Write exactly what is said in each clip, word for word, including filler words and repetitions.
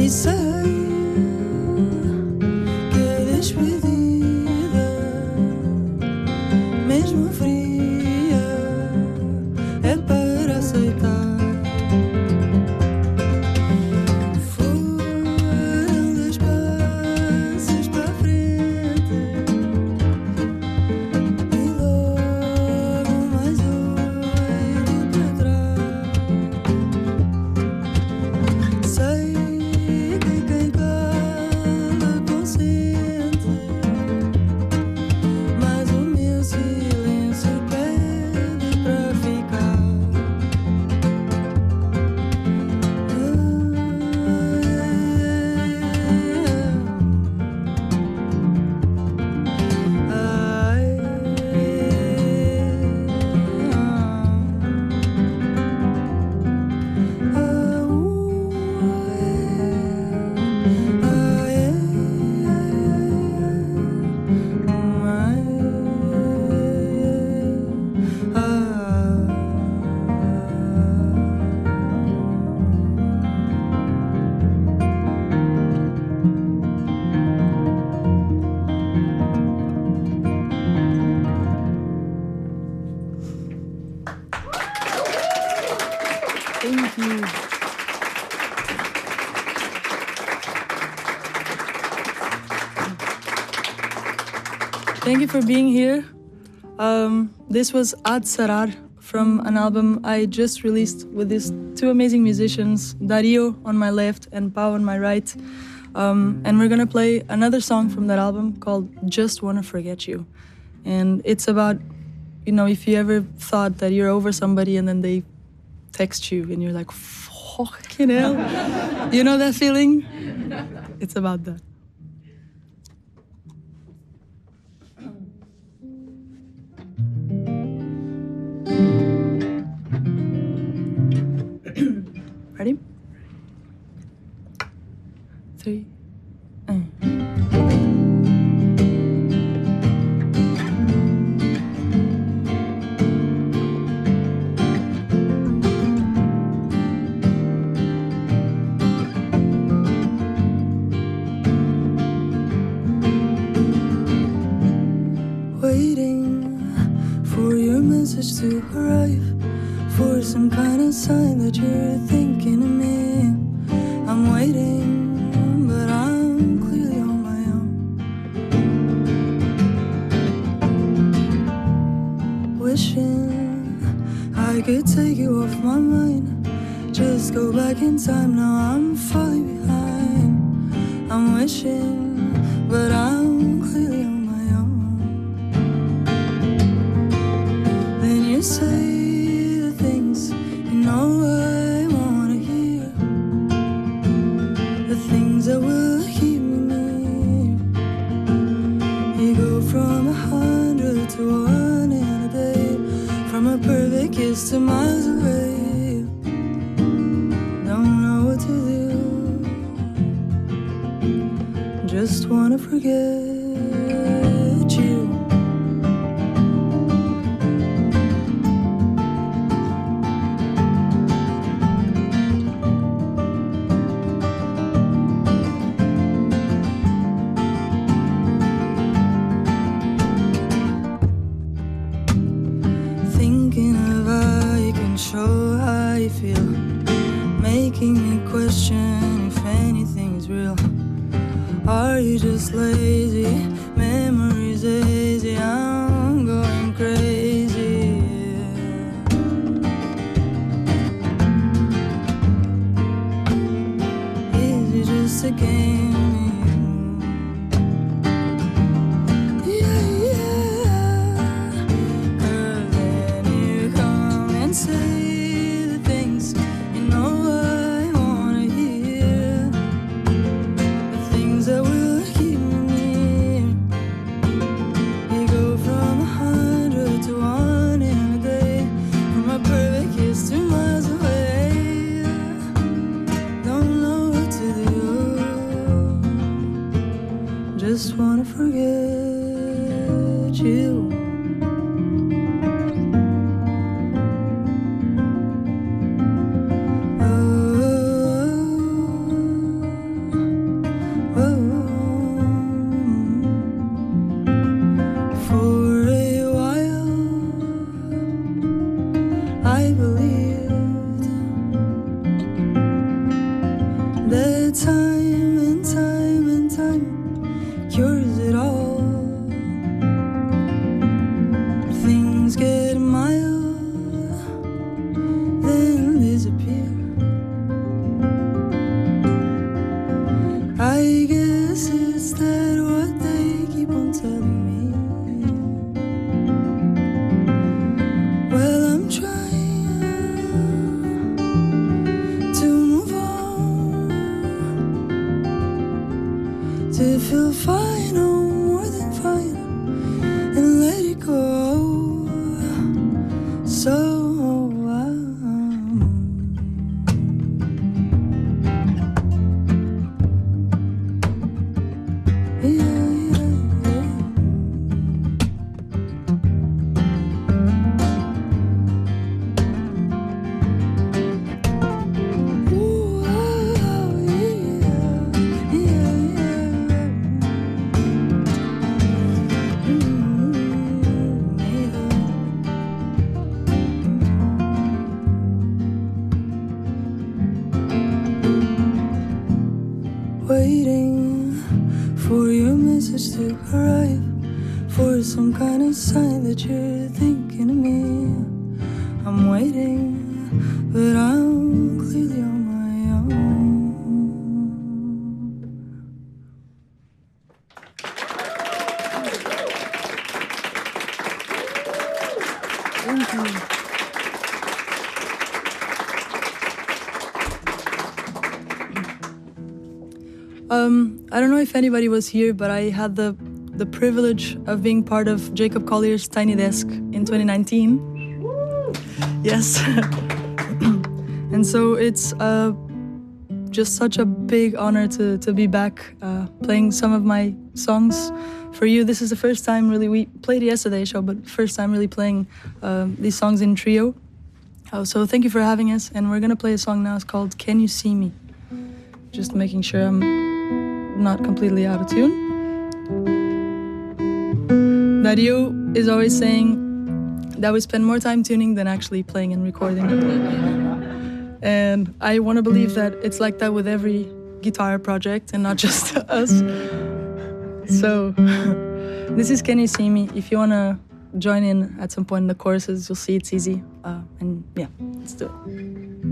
Thank you for being here. Um, this was Ad Sarar from an album I just released with these two amazing musicians, Dario on my left and Pau on my right. Um, and we're gonna play another song from that album called Just Wanna Forget You. And it's about, you know, if you ever thought that you're over somebody and then they text you and you're like, fucking hell. You know that feeling? It's about that. Ready? Three. And. Waiting for your message to arrive, for some kind of sign that you're thinking of me. I'm waiting, but I'm clearly on my own. Wishing I could take you off my mind, just go back in time, now I'm falling behind. I'm wishing, but I'm clearly on my own. Then you say I wanna hear, the things that will keep me near. You go from a hundred to one in a day, from a perfect kiss to miles away. Don't know what to do, just wanna forget you. Show how you feel, making me question if anything's real. Are you just lazy? Memories hazy, I'm going crazy. Is it just a game? Yeah, yeah. 'Cause then you come and say just wanna forget you. Oh, that time and time and time cures it all. Things get mild, then disappear. I guess it's that what they keep on telling me. Well, I'm trying to move on, to feel fine, oh, more than fine, and let it go. So waiting for your message to arrive, for some kind of sign that you're thinking of me. I'm waiting, but I'm clearly on my own. Thank you. Um, I don't know if anybody was here, but I had the the privilege of being part of Jacob Collier's Tiny Desk in twenty nineteen. Yes. And so it's uh, just such a big honor to, to be back uh, playing some of my songs for you. This is the first time really, we played yesterday's show, but first time really playing uh, these songs in trio. Uh, so thank you for having us, and we're gonna play a song now. It's called Can You See Me? Just making sure I'm not completely out of tune. Dario is always saying that we spend more time tuning than actually playing and recording. And I want to believe that it's like that with every guitar project and not just us. So this is Can You See Me? If you want to join in at some point in the choruses, you'll see it's easy. Uh, and yeah, let's do it.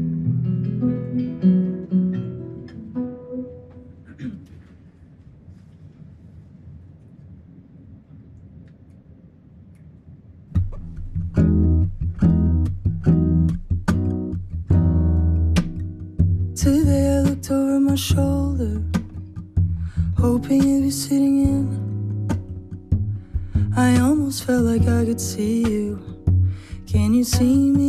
Today I looked over my shoulder, hoping you'd be sitting in. I almost felt like I could see you. Can you see me?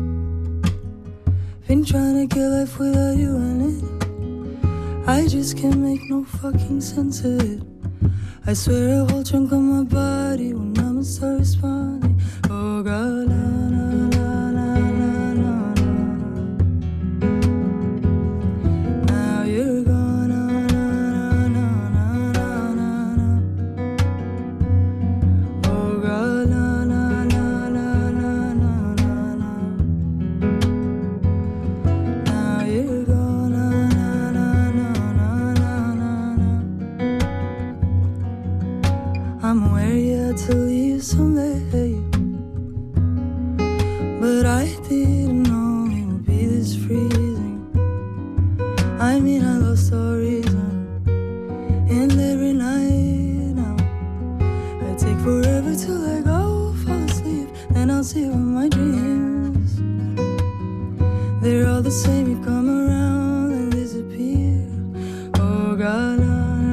Been trying to get life without you in it. I just can't make no fucking sense of it. I swear a whole chunk of my body will not start responding. Oh God, la, la, la, la, la, la. I'm aware you had to leave someday, but I didn't know it would be this freezing. I mean, I lost all reason, and every night now I take forever till I go fall asleep. Then I'll see with my dreams, they're all the same. You come around and disappear. Oh God,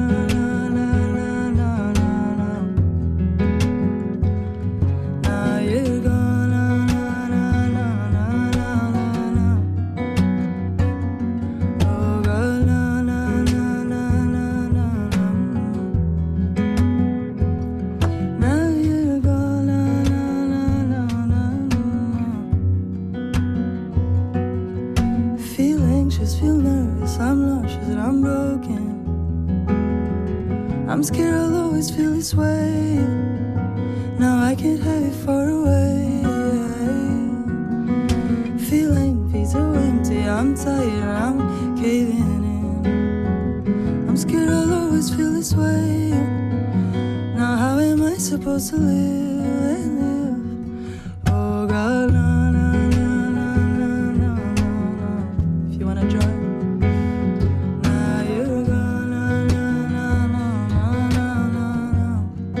I'm scared I'll always feel this way. Now I can't have it far away. Feeling feet so empty, I'm tired, I'm caving in. this way. Now how am I supposed to live and live? Oh God, no, no, no, no, no, no, no. If you wanna join. Now you're gone, no, no, no, no, no, no, no.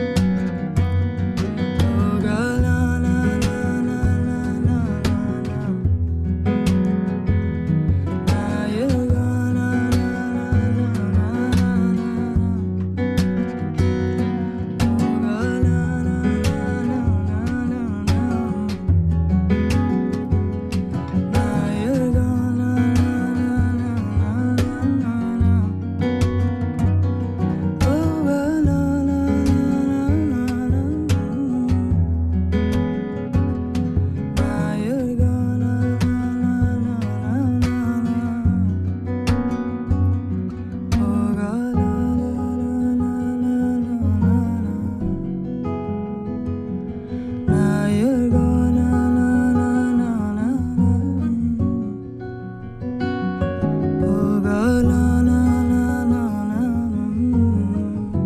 Oh God, no, no, no, no, no, no, no. Now you're gone, no, no, no, no, no, no. Oh God, no, no, no, no, no, no. Now you're gone, no, no, no, no, no, no. Oh God, no, no, no, no, no, no. Now you're gone, no, no, no, no, no, no. Oh God, no, no, no, no, no, no. Now you're gone, no, no, no, no, no. Oh God, no, no, no, no, no.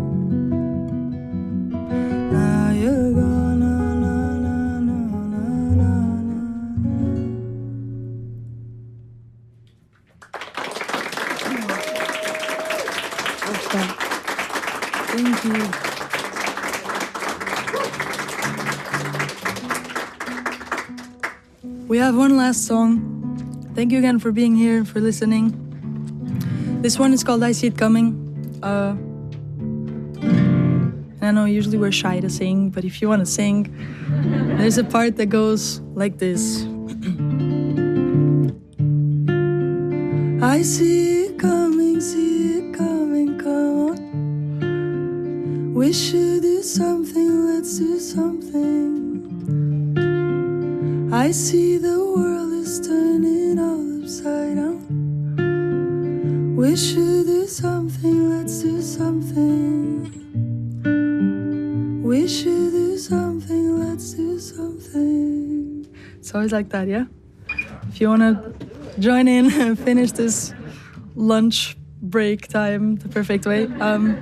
Now you're gone, no, no, no, no, no, no. Okay. Thank you. We have one last song. Thank you again for being here and for listening. This one is called I See It Coming. Uh, and I know usually we're shy to sing, but if you want to sing, there's a part that goes like this. I see it coming, see it coming, come on. We should do something, let's do something. I see the world is turning all upside down. We should do something, let's do something. We should do something, let's do something. It's always like that, yeah? If you want to join in and finish this lunch break time the perfect way. Um,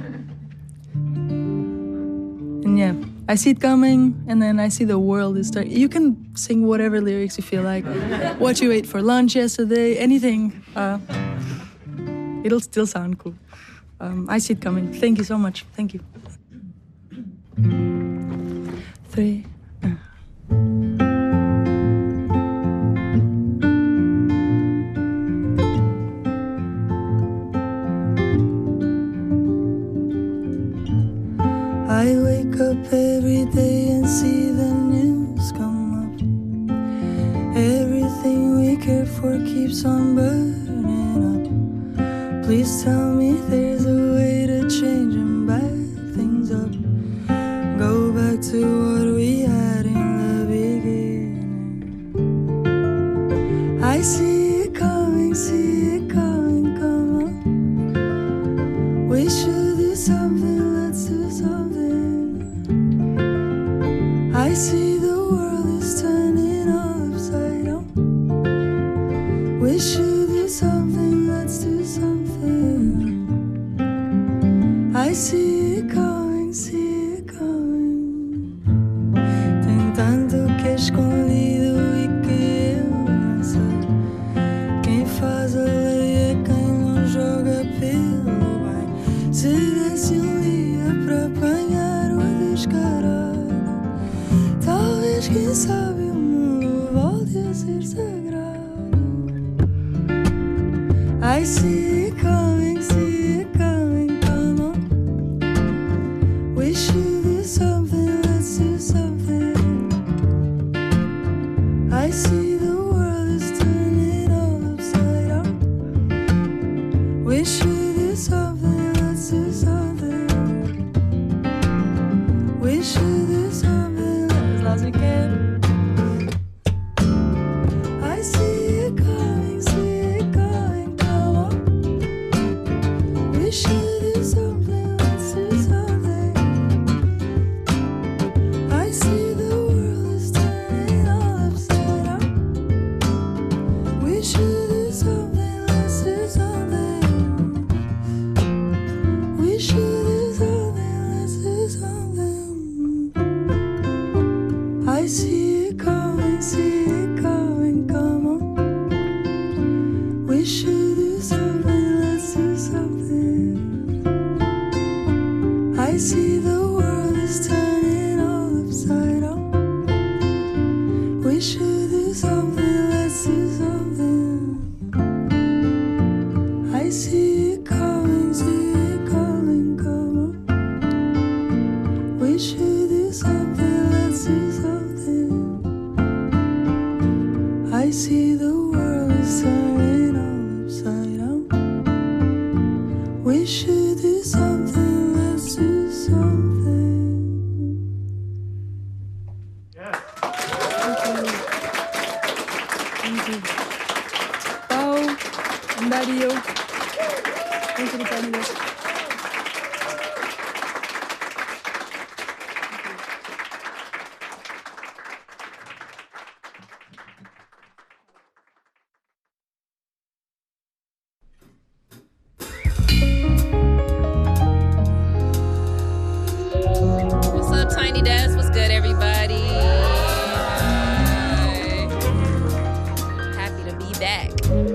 and yeah, I see it coming, and then I see the world is turning. You can sing whatever lyrics you feel like. What you ate for lunch yesterday, anything. Uh, it'll still sound cool. Um, I see it coming. Thank you so much. Thank you. Three. uh. I wake up every day and see the news come up. Everything we care for keeps on burning up. Please tell me there's a way to change and back things up. Go back to what we had in the beginning. I see it coming, see it coming, come on. We should do something, let's do something. I see the world is turning all upside down. We should do something, let's do something. I see it coming, see it coming. Tem tanto que é escondido e que eu não sei. Quem faz a lei é quem não joga pelo bem. Se desse um dia para apanhar o descarado, talvez, quem sabe, o mundo volte a ser sagrado. I see it coming, see it coming, come on. We should do something, let's do something. I see the world is turning all upside down. We should do something, let's do something. We should do something as loud as we can. I see it coming, see it coming, come on. We should do something, let's do something. I see the world is turning all upside down. We should do something, let's do something. We should do something. see the world is turning all upside down. We should do something, let's do something. I see it coming, see it coming, come on. We should do something, let's do something. I see the world is turning all upside down. We should do something, let's do something. Yeah. Thank you. Thank you. Pau and Dario. Thank you, Dario. What's up, Tiny Desk? What's good, everybody? Happy to be back.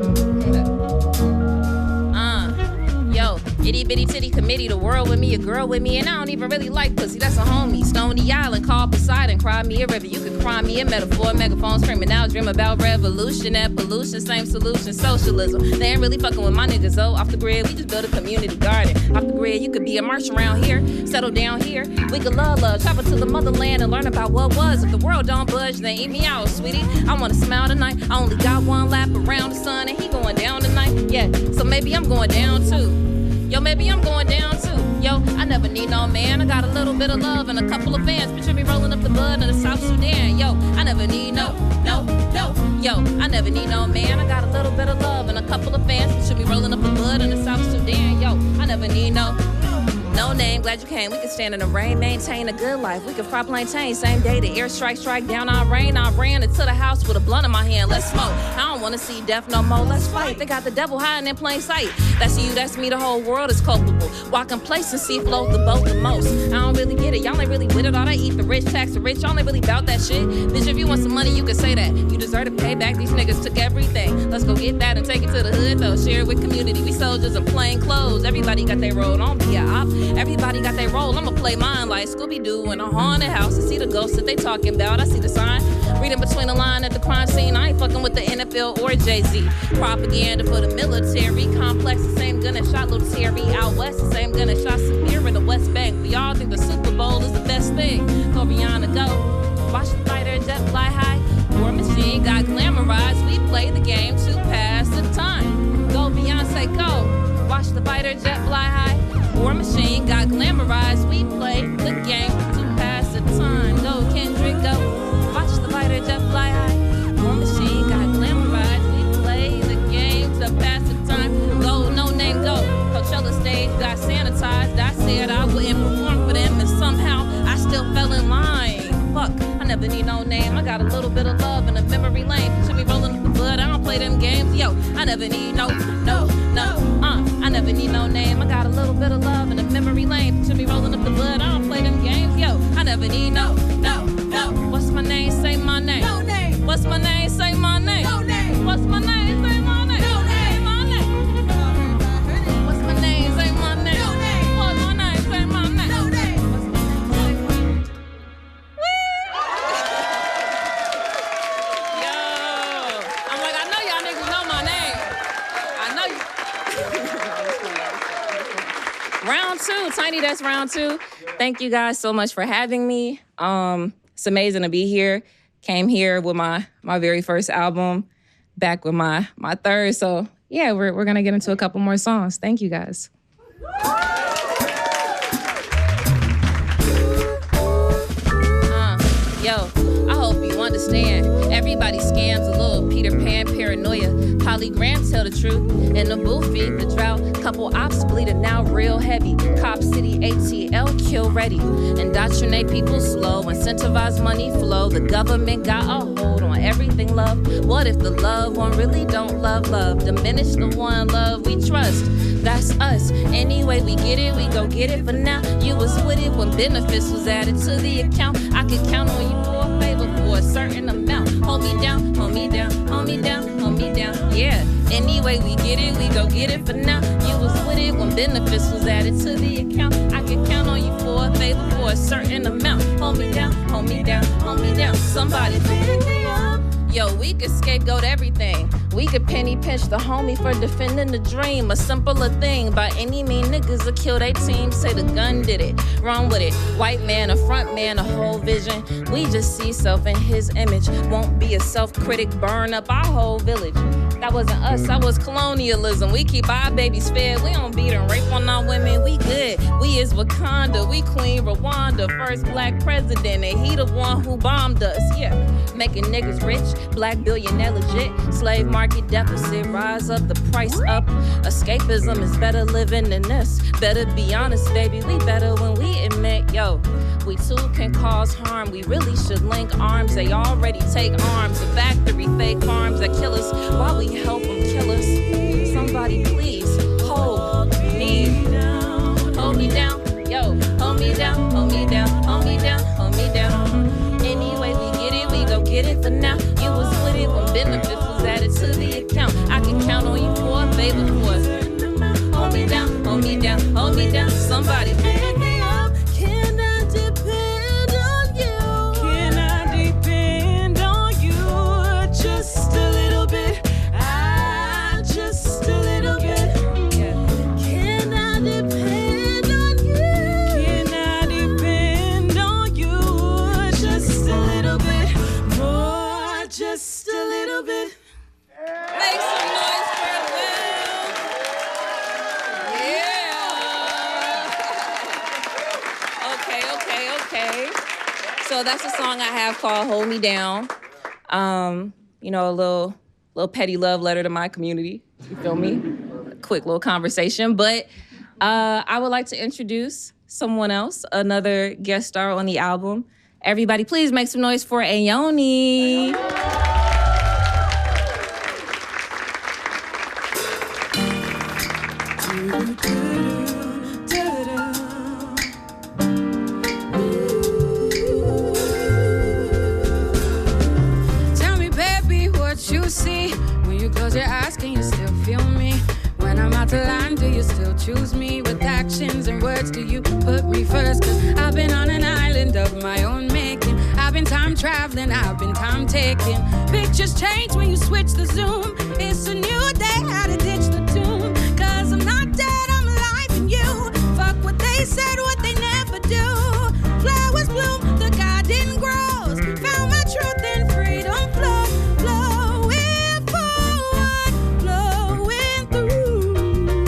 Uh, yo, itty bitty titty committee, the world with me, a girl with me, and I don't even really like pussy. That's a homie. Stony Island, call Poseidon, cry me a river. You could cry me a metaphor, megaphone screaming out, dream about revolution, that pollution, same solution, socialism. They ain't really fucking with my niggas, though. Off the grid, we just build a community garden. Off the grid, you could be a march around here, settle down here. We could love, love, travel to the motherland and learn about what was. If the world don't budge, then eat me out, sweetie. I wanna smile tonight. I only got one lap around the sun, and he going down tonight. Yeah, so maybe I'm going down too. Yo, maybe I'm going down too. Yo, I never need no man. I got a little bit of love and a couple of fans. Picture me rolling up the bud in the South Sudan. Yo, I never need no, no, no. Yo, I never need no man. I got a little bit of love and a couple of fans. Picture me rolling up the bud in the South Sudan. Yo, I never need no. No name, glad you came. We can stand in the rain, maintain a good life. We can fly plantain, same day the airstrike strike down our rain. I ran into the house with a blunt in my hand. Let's smoke. I don't wanna see death no more. Let's fight. They got the devil hiding in plain sight. That's you, that's me. The whole world is culpable. Walk complacency, float the boat the most. I don't really get it. Y'all ain't really with it. All they eat the rich, tax the rich. Y'all ain't really about that shit. Bitch, if you want some money, you can say that. You deserve to pay back. These niggas took everything. Let's go get that and take it to the hood though. Share it with community. We soldiers in plain clothes. Everybody got their role. Don't be a op. Everybody got their role. I'ma play mine like Scooby-Doo in a haunted house. I see the ghosts that they talking about. I see the sign. Reading between the line at the crime scene. I ain't fucking with the N F L or Jay-Z. Propaganda for the military complex. The same gun that shot Little Terry out west. The same gun that shot Samir in the West Bank. We all think the Super Bowl is the best thing. Go Rihanna, go. Watch the fighter jet fly high. War Machine got glamorized. We play the game to pass the time. Go Beyonce, go. Watch the fighter jet fly high. War Machine got glamorized. We play the game to pass the time. Go Kendrick, go. Watch the fighter jet fly high. War Machine got glamorized. We play the game to pass the time. Go, no name, go. Coachella stage got sanitized. I said I wouldn't perform for them, and somehow I still fell in line. Fuck, I never need no name. I got a little bit of love in a memory lane. Picture me rolling up the blood. I don't play them games. Yo, I never need no, no, no. Uh, I never need no name. I got a little bit of love in a memory lane. Picture me rolling up the blood. I don't play them games. Yo, I never need no, no, no. What's my name? Say my name. No name. What's my name? Say my name. No name. What's my name? Say my name. No name. My name. What's my name? Say my name. No name. What's my name? Say my name. No name. What's my name? Say my name. Yo, I'm like, I know y'all niggas know my name. I know you. Round two, Tiny Desk round two. Thank you guys so much for having me. Um, it's amazing to be here. Came here with my my very first album, back with my my third. So yeah, we're we're gonna get into a couple more songs. Thank you guys. Uh, yo, I hope you understand. Everybody scams a little Peter Pan paranoia. Polly Graham tell the truth. In the booth, feed the drought. Couple ops bleeding now real heavy. Cop City A T L kill ready. Indoctrinate people slow. Incentivize money flow. The government got a hold on everything love. What if the loved one really don't love love? Diminish the one love we trust. That's us. Anyway, we get it, we go get it. But now you was with it when benefits was added to the account. I could count on you for a favor for a certain amount. Hold me down, hold me down, hold me down, hold me down. hold me down. Yeah, anyway, we get it, we go get it for now. You was with it when benefits was added to the account. I could count on you for a favor for a certain amount. Hold me down, hold me down, hold me down. Somebody pick me up. Yo, we could scapegoat everything. We could penny pinch the homie for defending the dream. A simpler thing. By any mean, niggas will kill they team. Say the gun did it. Wrong with it. White man, a front man, a whole vision. We just see self in his image. Won't be a self-critic. Burn up our whole village. That wasn't us, that was colonialism. We keep our babies fed. We don't beat and rape on our women. We good. We is Wakanda. We Queen Rwanda. First black president. And he the one who bombed us. Yeah. Making niggas rich. Black billionaire legit. Slave market deficit. Rise up, the price up. Escapism is better living than this. Better be honest, baby. We better when we admit, yo, we too can cause harm. We really should link arms. They already take arms. A factory, fake farms that kill us while we help them kill us. Somebody please hold me down. Hold me down. Yo, hold me down. Hold me down. Hold me down. Hold me down. Anyway, we get it. We go get it for now. You was with it when benefits was added to the account. I can count on you for a favor for us. Hold me down. Hold me down. Hold me down. Somebody pick me up. Can I depend on you? Can I depend on you? Just a little bit. I just a little bit. Can I depend on you? Can I depend on you? Just a little bit more. Just a little bit. Make some noise for Will. Yeah. Okay, okay, okay. So that's a song I have called Hold Me Down. Um, you know, a little little petty love letter to my community. You feel me? A quick little conversation. But uh, I would like to introduce someone else, another guest star on the album. Everybody, please make some noise for Ayoni. Tell me, baby, what you see when you close your eyes. Can you still feel me? When I'm out the line, do you still choose me? With actions and words, do you put me first? Cause I've been on an island of my own making. I've been time traveling, I've been time taking. Pictures change when you switch the zoom. It's a new day, how to ditch the tune. Cause I'm not dead, I'm alive in you. Fuck what they said, what they never do. Flowers bloom, the garden grows. Found my truth and freedom flow. Flowing forward, flowing through.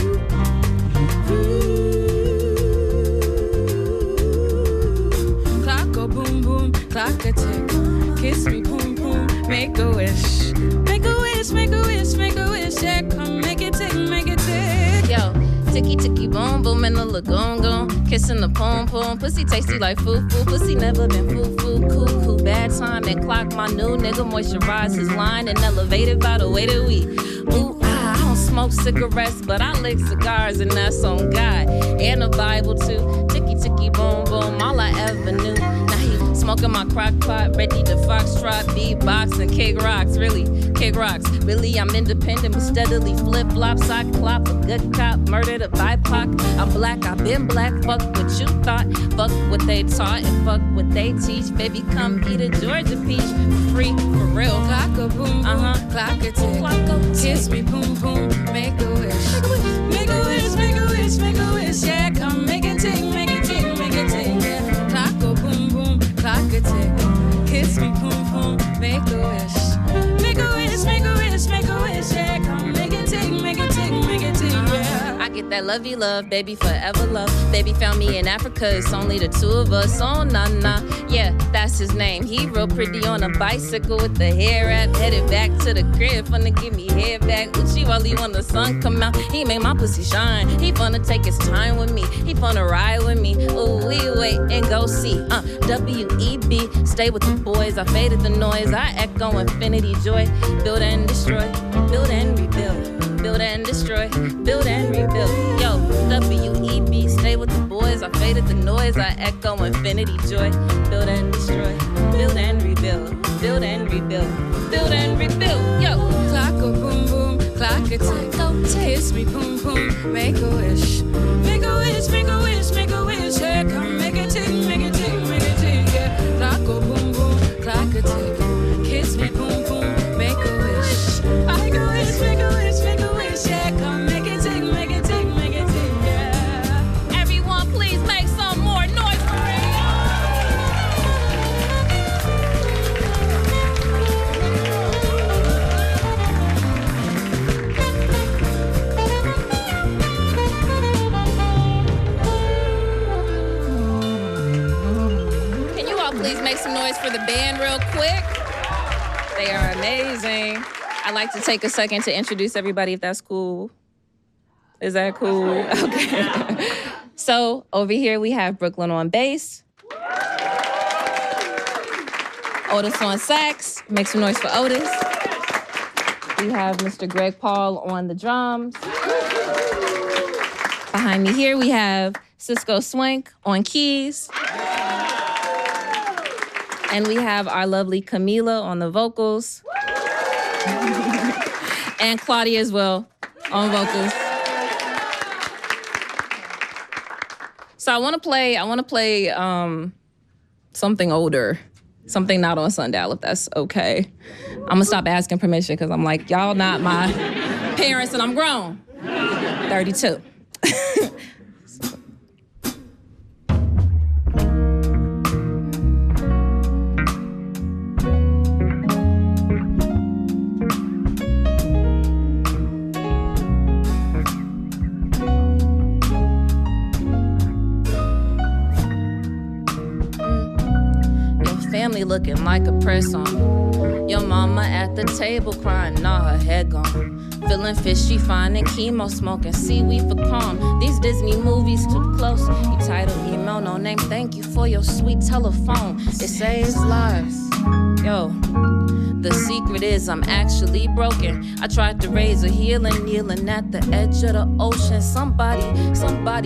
Ooh. Clock go boom boom, clock a tick. Kiss me boom boom, make a wish. Make a wish, make a wish, make a wish. Yeah, come make it tick, make it tick. Yo, ticky ticky boom boom in the lagoon goon. Kissing the pom pom. Pussy tasty like foo foo. Pussy never been foo foo. Cool cool bad time and clock my new nigga. Moisturize his line and elevated by the way that we. Ooh ah, I don't smoke cigarettes, but I lick cigars and that's on God. And the Bible too. Ticky ticky boom boom, all I ever knew. Now he smoking my crock pot, ready to foxtrot, beatbox and kick rocks. Really, kick rocks. Really, I'm independent, but steadily flip flops. I clop a good cop, murder the B I P O C. I'm black, I've been black. Fuck what you thought, fuck what they taught, and fuck what they teach. Baby, come eat a Georgia peach for free, for real. Clock a boom boom, Uh-huh. clock a tick. Clock a tick. Kiss me boom boom, make a wish. Make a wish, make a wish, make a wish. Yeah, come make it tick, make it tick, make it tick. Yeah, clock a boom boom, clock a tick. Kiss me boom boom, make a wish. Make a wish, make a wish, make a wish. Yeah, come make it tick, make it tick, make it tick. Yeah. I get that lovey love, baby, forever love. Baby found me in Africa, it's only the two of us. Oh, nah, nah, yeah, that's his name. He real pretty on a bicycle with the hair wrap. Headed back to the crib, finna give me head back. Uchi Wally when the sun come out. He make my pussy shine. He finna take his time with me. He finna ride with me. Ooh, we wait and go see. Uh, W E B, stay with the boys. I faded the noise. I echo infinity joy. Build and destroy, build and rebuild. Build and destroy, build and rebuild. Yo, W E B, stay with the boys. I I faded the noise, I echo infinity joy. Build and destroy, build and rebuild, build and rebuild, build and rebuild. Yo, clock a boom boom, clock a tick, kiss me boom boom, make a wish, make a wish, make a wish, make a wish. Hey, come make it tick, make it tick, make it tick. Yeah, clock a boom boom, clock a tick, kiss me boom boom, make a wish, make a wish, make a wish, make a wish. Yeah, come make it tick, make it tick, make it tick. Yeah. Everyone, please make some more noise for it. Please make some noise for the band real quick. They are amazing. I'd like to take a second to introduce everybody, if that's cool. Is that cool? Okay. So over here we have Brooklyn on bass. Otis on sax. Make some noise for Otis. We have Mister Greg Paul on the drums. Behind me here we have Cisco Swank on keys. And we have our lovely Camila on the vocals. And Claudia as well on vocals. So I want to play, I want to play um, something older, something not on Sundial, if that's okay. I'm going to stop asking permission because I'm like, y'all not my parents and I'm grown. thirty-two. Looking like a press on. Your mama at the table crying, nah, her head gone. Feeling fishy, finding chemo, smoking seaweed for calm. These Disney movies too close. You title, email, no name, thank you for your sweet telephone. It saves lives. Yo, the secret is I'm actually broken. I tried to raise a healing, kneeling at the edge of the ocean. Somebody, somebody